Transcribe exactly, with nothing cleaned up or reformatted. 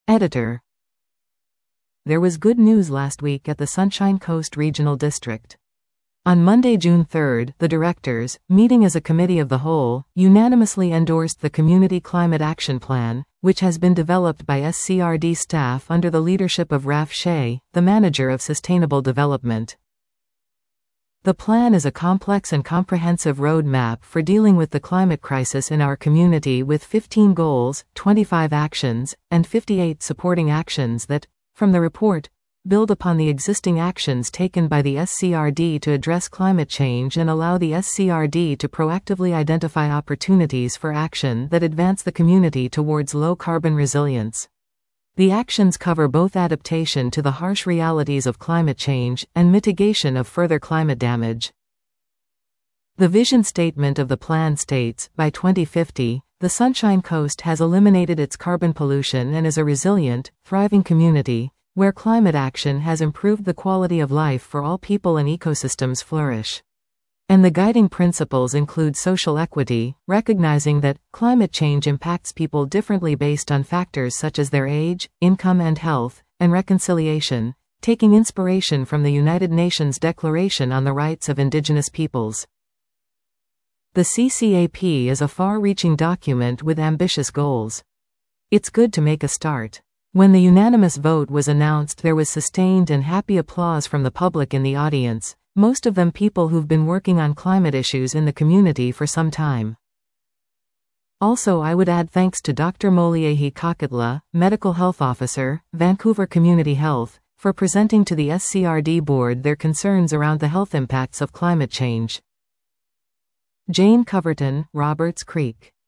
Editor. There was good news last week at the Sunshine Coast Regional District. On Monday, June third, the directors, meeting as a committee of the whole, unanimously endorsed the Community Climate Action Plan, which has been developed by S C R D staff under the leadership of Raf Shea, the manager of Sustainable Development. The plan is a complex and comprehensive roadmap for dealing with the climate crisis in our community with fifteen goals, twenty-five actions, and fifty-eight supporting actions that, from the report, build upon the existing actions taken by the S C R D to address climate change and allow the S C R D to proactively identify opportunities for action that advance the community towards low-carbon resilience. The actions cover both adaptation to the harsh realities of climate change and mitigation of further climate damage. The vision statement of the plan states, by twenty fifty, the Sunshine Coast has eliminated its carbon pollution and is a resilient, thriving community, where climate action has improved the quality of life for all people and ecosystems flourish. And the guiding principles include social equity, recognizing that climate change impacts people differently based on factors such as their age, income and health, and reconciliation, taking inspiration from the United Nations Declaration on the Rights of Indigenous Peoples. The C C A P is a far-reaching document with ambitious goals. It's good to make a start. When the unanimous vote was announced, there was sustained and happy applause from the public in the audience, most of them people who've been working on climate issues in the community for some time. Also, I would add thanks to Doctor Moliehi Kakatla, Medical Health Officer, Vancouver Community Health, for presenting to the S C R D board their concerns around the health impacts of climate change. Jane Coverton, Roberts Creek.